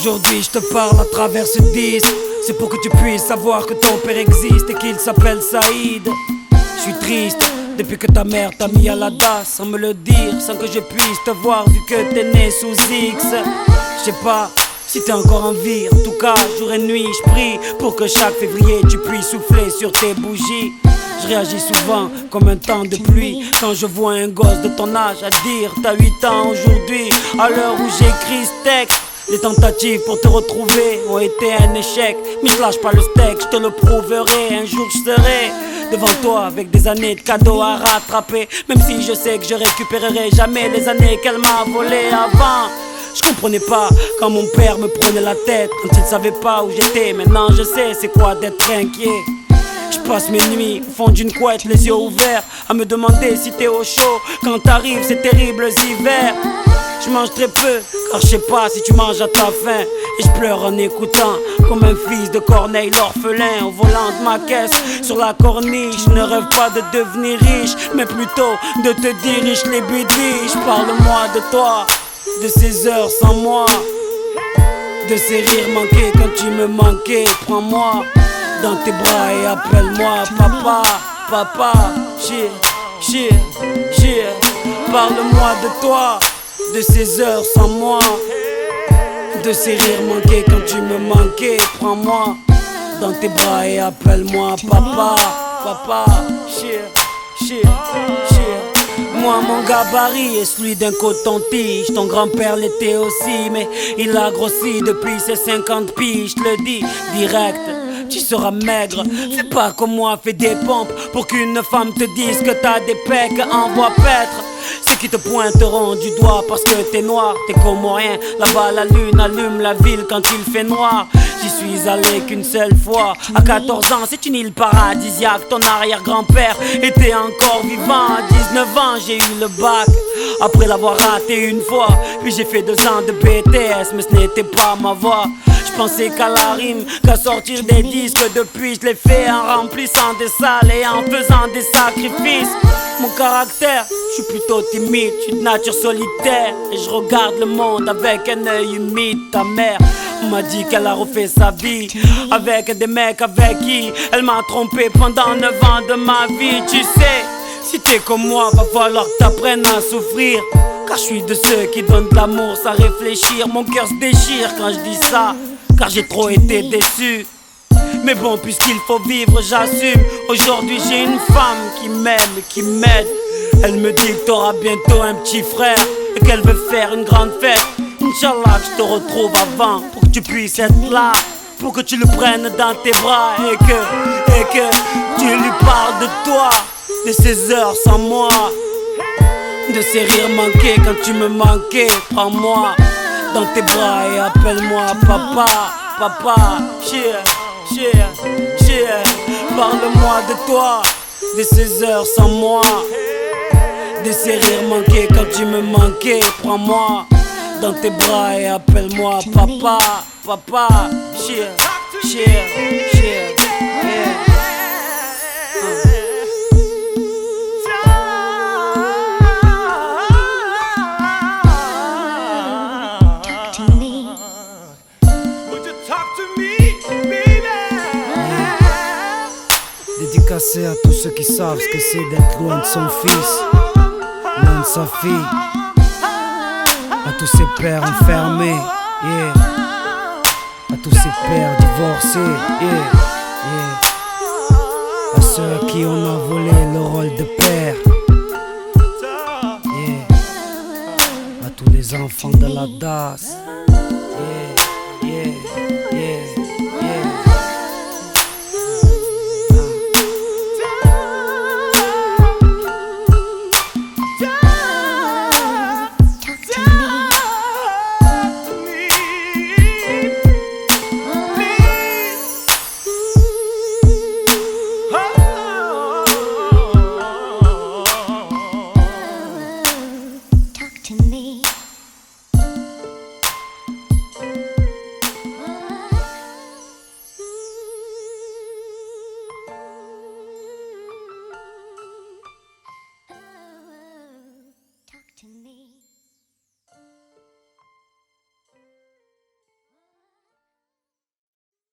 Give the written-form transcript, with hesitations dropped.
Aujourd'hui je te parle à travers ce disque. C'est pour que tu puisses savoir que ton père existe et qu'il s'appelle Saïd. Je suis triste depuis que ta mère t'a mis à la DAS, sans me le dire, sans que je puisse te voir vu que t'es né sous X. Je sais pas si t'es encore en vie, en tout cas jour et nuit je prie pour que chaque février tu puisses souffler sur tes bougies. Je réagis souvent comme un temps de pluie quand je vois un gosse de ton âge à dire t'as 8 ans aujourd'hui. À l'heure où j'écris ce texte, les tentatives pour te retrouver ont été un échec. Mais je lâche pas le steak, je te le prouverai. Un jour je serai devant toi avec des années de cadeaux à rattraper. Même si je sais que je récupérerai jamais les années qu'elle m'a volées avant. Je comprenais pas quand mon père me prenait la tête, quand il savait pas où j'étais. Maintenant je sais c'est quoi d'être inquiet. Je passe mes nuits au fond d'une couette, les yeux ouverts, à me demander si t'es au chaud quand t'arrives ces terribles hivers. Je mange très peu, car je sais pas si tu manges à ta faim. Et je pleure en écoutant, comme un fils de Corneille l'orphelin. Au volant de ma caisse, sur la corniche. Je ne rêve pas de devenir riche, mais plutôt de te dire riche les bidiches. Parle-moi de toi, de ces heures sans moi, de ces rires manqués quand tu me manquais. Prends-moi dans tes bras et appelle-moi papa, papa, shit, shit, shit. Parle-moi de toi, de ces heures sans moi, de ces rires manqués quand tu me manquais. Prends-moi dans tes bras et appelle-moi papa, papa, shit, shit, shit. Moi mon gabarit est celui d'un coton-tige. Ton grand-père l'était aussi, mais il a grossi depuis ses 50 piges. Je te le dis direct, tu seras maigre. Fais pas comme moi, fais des pompes pour qu'une femme te dise que t'as des pecs en bois pêtre. Ceux qui te pointeront du doigt parce que t'es noir, t'es comorien. Là-bas la lune allume la ville quand il fait noir. J'y suis allé qu'une seule fois, à 14 ans, c'est une île paradisiaque. Ton arrière-grand-père était encore vivant. À 19 ans, j'ai eu le bac, après l'avoir raté une fois. Puis j'ai fait 2 ans de BTS, mais ce n'était pas ma voie. Je pensais qu'à la rime, qu'à sortir des disques. Depuis je l'ai fait en remplissant des salles et en faisant des sacrifices. Mon caractère, je suis plutôt timide, je suis de nature solitaire. Et je regarde le monde avec un œil humide. Ta mère m'a dit qu'elle a refait sa vie avec des mecs avec qui elle m'a trompé pendant 9 ans de ma vie. Tu sais, si t'es comme moi, va falloir que t'apprennes à souffrir. Car je suis de ceux qui donnent de l'amour sans réfléchir. Mon cœur se déchire quand je dis ça, car j'ai trop été déçu. Mais bon, puisqu'il faut vivre, j'assume. Aujourd'hui j'ai une femme qui m'aime et qui m'aide. Elle me dit que t'auras bientôt un petit frère et qu'elle veut faire une grande fête. Inch'Allah que je te retrouve avant, pour que tu puisses être là, pour que tu le prennes dans tes bras et que tu lui parles de toi, de ces heures sans moi, de ces rires manqués quand tu me manquais. Prends-moi dans tes bras et appelle-moi papa, papa, shit, shit, shit. Parle-moi de toi, de ces heures sans moi, de ces rires manqués quand tu me manquais. Prends-moi dans tes bras et appelle-moi papa, papa, shit, shit, shit, yeah. Dédicacé à tous ceux qui savent ce que c'est d'être loin de son fils, loin de sa fille. À tous ces pères enfermés, yeah. À tous ces pères divorcés, yeah, yeah. À ceux à qui on a volé le rôle de père, yeah. À tous les enfants de la DAS, yeah, yeah, yeah. To me. Talk to me.